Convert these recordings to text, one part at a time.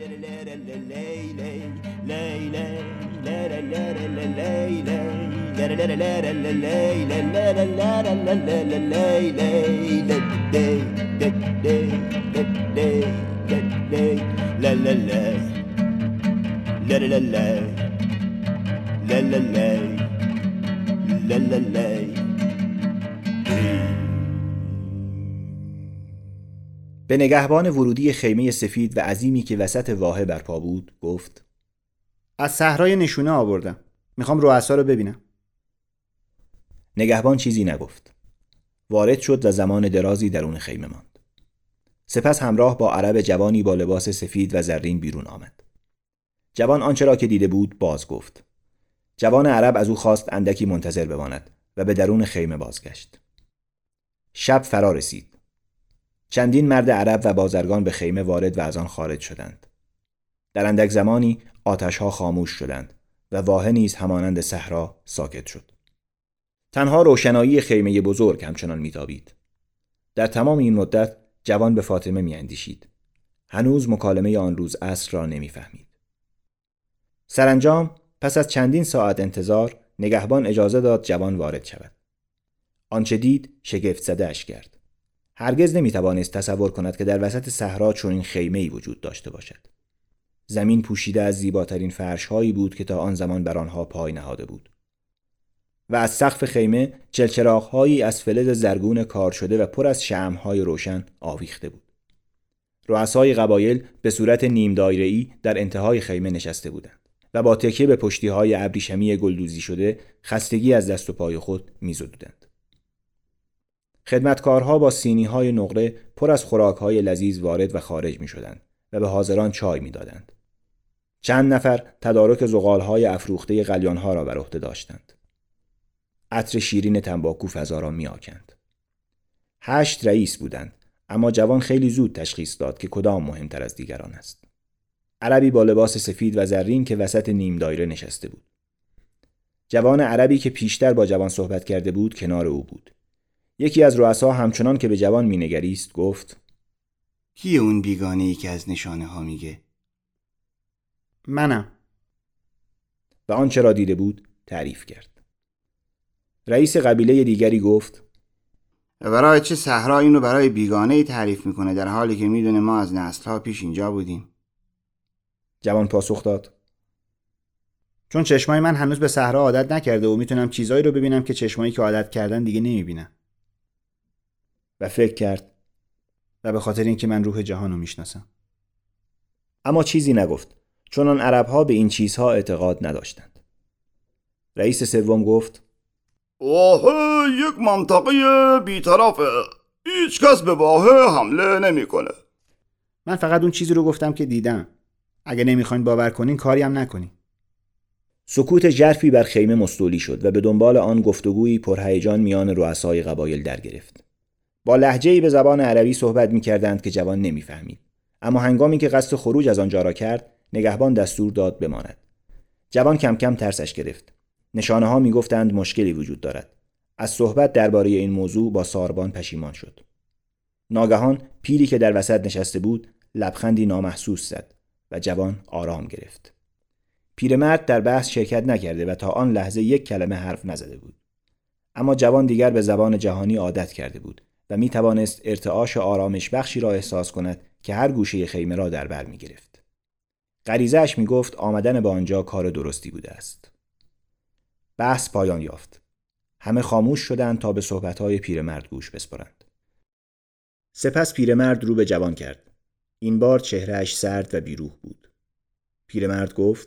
به نگهبان ورودی خیمه سفید و عظیمی که وسط واحه برپا بود گفت: از صحرای نشونه آوردم. میخوام رؤسا رو ببینم. نگهبان چیزی نگفت. وارد شد و زمان درازی درون خیمه ماند. سپس همراه با عرب جوانی با لباس سفید و زرین بیرون آمد. جوان آنچه را که دیده بود باز گفت. جوان عرب از او خواست اندکی منتظر بماند و به درون خیمه بازگشت. شب فرا رسید. چندین مرد عرب و بازرگان به خیمه وارد و از آن خارج شدند. در اندک زمانی آتش‌ها خاموش شدند و واحه نیز همانند صحرا ساکت شد. تنها روشنایی خیمه بزرگ همچنان میتابید. در تمام این مدت جوان به فاطمه میاندیشید. هنوز مکالمه آن روز عصر را نمیفهمید. سرانجام پس از چندین ساعت انتظار نگهبان اجازه داد جوان وارد شود. آنچه دید شگفت زده‌اش کرد. هرگز نمیتوانست تصور کند که در وسط صحرا چنین خیمه‌ای وجود داشته باشد. زمین پوشیده از زیباترین فرش‌هایی بود که تا آن زمان بر آنها پای نهاده بود. و از سقف خیمه چلچراغ‌هایی از فلز زرگون کار شده و پر از شمع‌های روشن آویخته بود. رؤسای قبایل به صورت نیم دایره‌ای در انتهای خیمه نشسته بودند و با تکیه به پشتی‌های ابریشمی گلدوزی شده خستگی از دست و پای خود می‌زدودند. خدمتکارها با سینی‌های نقره پر از خوراک‌های لذیذ وارد و خارج می‌شدند و به حاضران چای می‌دادند. چند نفر تدارک زغال‌های افروخته قلیان‌ها را بر عهده داشتند. عطر شیرین تنباکو فضا را می‌آکند. 8 رئیس بودند، اما جوان خیلی زود تشخیص داد که کدام مهمتر از دیگران است. عربی با لباس سفید و زرین که وسط نیم دایره نشسته بود. جوان عربی که پیشتر با جوان صحبت کرده بود کنار او بود. یکی از رؤسا همچنان که به جوان مینگریست گفت: کیه اون بیگانه‌ای که از نشانه ها میگه؟ منم. و آنچه را دیده بود تعریف کرد. رئیس قبیله دیگری گفت: برای چه صحرا اینو برای بیگانه‌ای تعریف میکنه در حالی که میدونه ما از نسل‌ها پیش اینجا بودیم؟ جوان پاسخ داد: چون چشمای من هنوز به صحرا عادت نکرده و میتونم چیزایی رو ببینم که چشمایی که عادت کردن دیگه نمیبینن. و فکر کرد: و به خاطر اینکه من روح جهان رو میشناسم. اما چیزی نگفت، چون آن عرب‌ها به این چیزها اعتقاد نداشتند. رئیس سوم گفت: واحه یک منطقه بی‌طرفه. هیچ کس به واحه حمله نمی‌کنه. من فقط اون چیزی رو گفتم که دیدم. اگه نمیخواین باور کنین کاری هم نکنین. سکوت ژرفی بر خیمه مستولی شد و به دنبال آن گفتگویی پرهیجان میان رؤسای قبایل در گرفت. با لهجه‌ای به زبان عربی صحبت می‌کردند که جوان نمی‌فهمید. اما هنگامی که قصد خروج از آنجا را کرد، نگهبان دستور داد بماند. جوان کم کم ترسش گرفت. نشانه‌ها می‌گفتند مشکلی وجود دارد. از صحبت درباره این موضوع با ساربان پشیمان شد. ناگهان پیری که در وسط نشسته بود لبخندی نامحسوس زد و جوان آرام گرفت. پیرمرد در بحث شرکت نکرده و تا آن لحظه یک کلمه حرف نزده بود. اما جوان دیگر به زبان جهانی عادت کرده بود و می توانست ارتعاش آرامش بخشی را احساس کند که هر گوشه خیمه را در بر می گرفت. غریزه‌اش می گفت آمدن به آنجا کار درستی بوده است. بحث پایان یافت. همه خاموش شدند تا به صحبت‌های پیرمرد گوش بسپارند. سپس پیرمرد رو به جوان کرد. این بار چهرهش سرد و بیروح بود. پیرمرد گفت: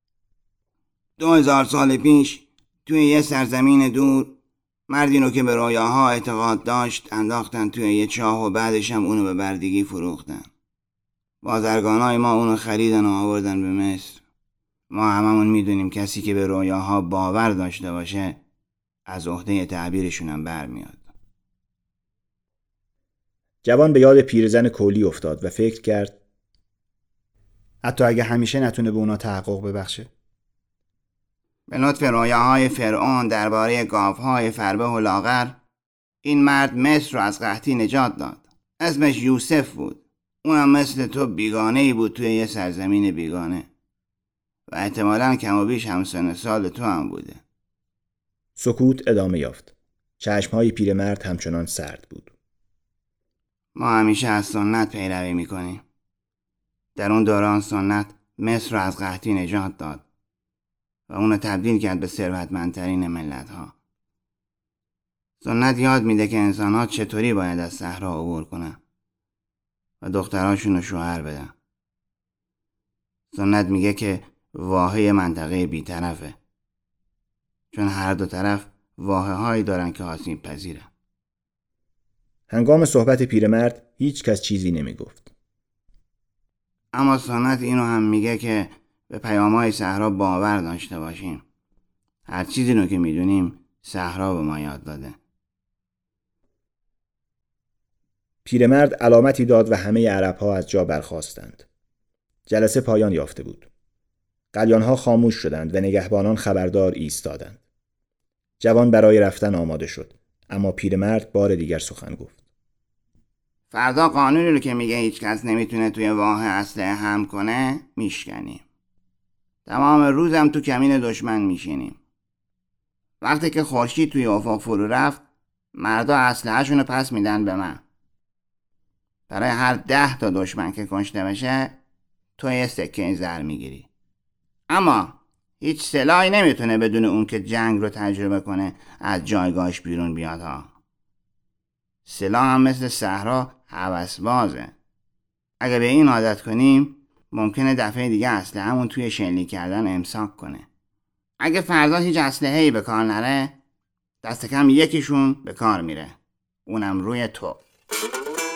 2000 سال پیش توی یه سرزمین دور مردی رو که به رویاها اعتقاد داشت انداختن توی یه چاه و بعدش هم اونو به بردگی فروختن. بازرگانای ما اونو خریدن و آوردن به مصر. ما هممون میدونیم کسی که به رویاها باور داشته باشه از عهده تعبیرشون هم برمیاد. جوان به یاد پیرزن کولی افتاد و فکر کرد: حتی اگه همیشه نتونه به اونا تحقق ببخشه. به لطف رویاهای فرعون درباره گاوهای فربه و لاغر این مرد مصر رو از قحطی نجات داد. اسمش یوسف بود. اونم مثل تو بیگانه‌ای بود توی یه سرزمین بیگانه و احتمالاً کم و بیش همسن سال تو هم بوده. سکوت ادامه یافت. چشمهای پیرمرد همچنان سرد بود. ما همیشه از سنت پیروی میکنیم. در اون دوران سنت مصر رو از قحطی نجات داد و اونو تبدیل کرد به ثروتمندترین ملت‌ها. سنت یاد میده که انسان‌ها چطوری باید از صحرا عبور کنن و دختراشون رو شوهر بدن. سنت میگه که واحه منطقه بی‌طرفه، چون هر دو طرف واحه‌هایی دارن که آسیب پذیرن. هنگام صحبت پیرمرد هیچ کس چیزی نمی گفت. اما سنت اینو هم میگه که به پیام‌های صحرا باور داشته باشیم. هر چیزی رو که میدونیم صحرا به ما یاد داده. پیرمرد علامتی داد و همه عرب‌ها از جا برخاستند. جلسه پایان یافته بود. قلیان‌ها خاموش شدند و نگهبانان خبردار ایستادند. جوان برای رفتن آماده شد، اما پیرمرد بار دیگر سخن گفت. فردا قانونی رو که میگه هیچ کس نمیتونه توی واحه اسلحه حمل کنه میشکنیم. تمام روزم تو کمین دشمن میشینیم. وقتی که خورشید توی افق فرو رفت، مردا اسلحه‌شون رو پس میدن به من. برای هر 10 تا دشمن که کشته بشه تو یه سکه زر میگیری. اما هیچ سلاحی نمیتونه بدون اون که جنگ رو تجربه کنه از جایگاهش بیرون بیاد ها. سلاح هم مثل صحرا هوسبازه. اگه به این عادت کنیم ممکنه دفعه دیگه اسلحه‌مون توی شلیک کردن امساک کنه. اگه فردا هیچ اسلحه‌ای به کار نره، دست کم یکیشون به کار میره. اونم روی تو.